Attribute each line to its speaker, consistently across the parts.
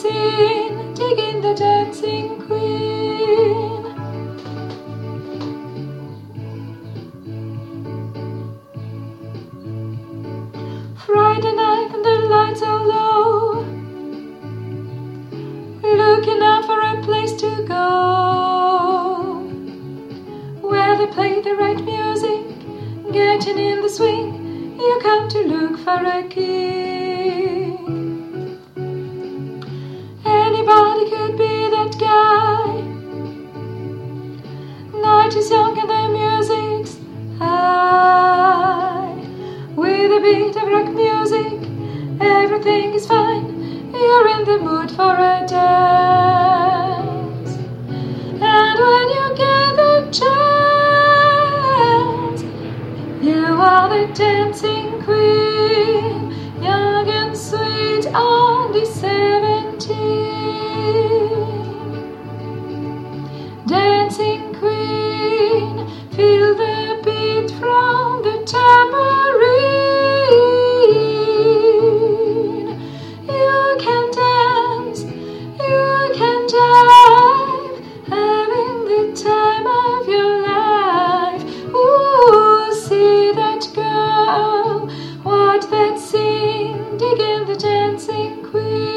Speaker 1: seen, digging the dancing queen. Friday night and the lights are low, looking out for a place to go, where they play the right music, getting in the swing. You come to look for a king. Anybody could be that guy. Night is young and the music's high. With a beat of rock music, everything is fine. You're in the mood for a dance. And when you get the chance, you are the dancing queen, young and sweet, only 17. Dancing queen, feel the beat from the tambourine. You can dance, you can jive, having the time of your life. Ooh, see that girl, watch that scene, digging the dancing queen.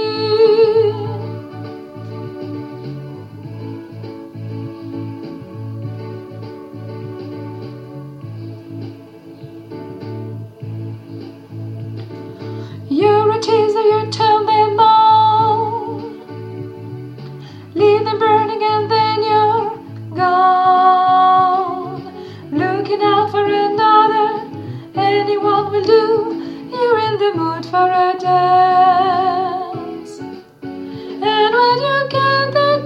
Speaker 1: You're a teaser, you turn them on, leave them burning and then you're gone. Looking out for another, anyone will do. You're in the mood for a dance. And when you get the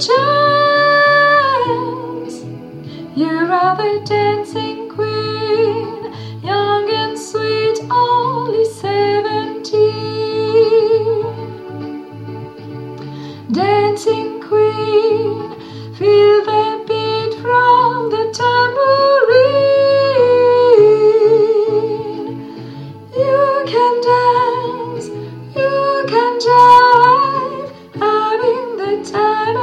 Speaker 1: chance, you are the dancing queen, young and sweet, only 17. Dancing queen, feel the beat from the tambourine. You can dance, you can jive, having the time